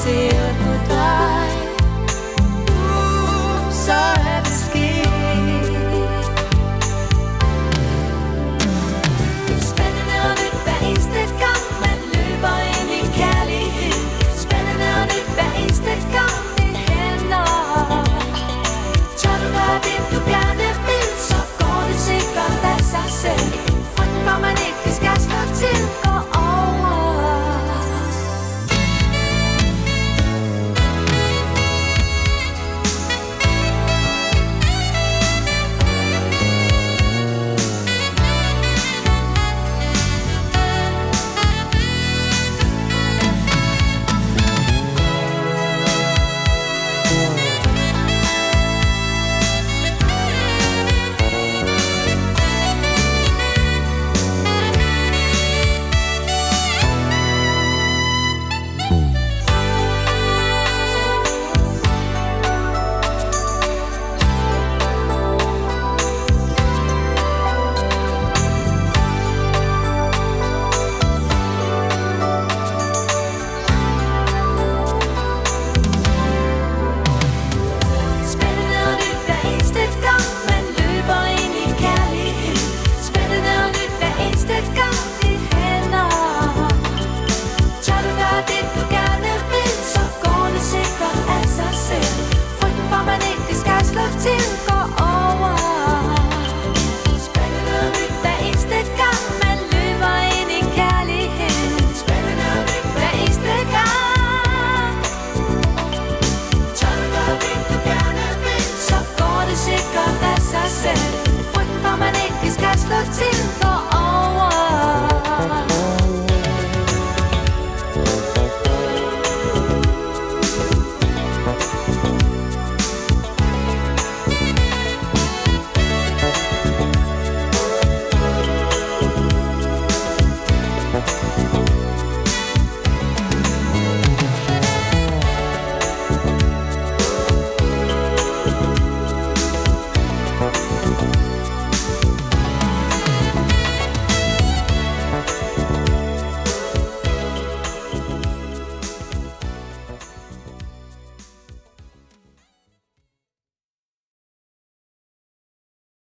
ser på dig. Så er det sket. Spændende og nyt hver eneste gang man løber ind i kærlighed. Spændende og nyt hver eneste gang det hænder. Tør du gøre det du gerne vil, så går det sikkert af sig selv. Frygten for man ikke skal slå til går over. Frygten for man ikke skal slå til går over.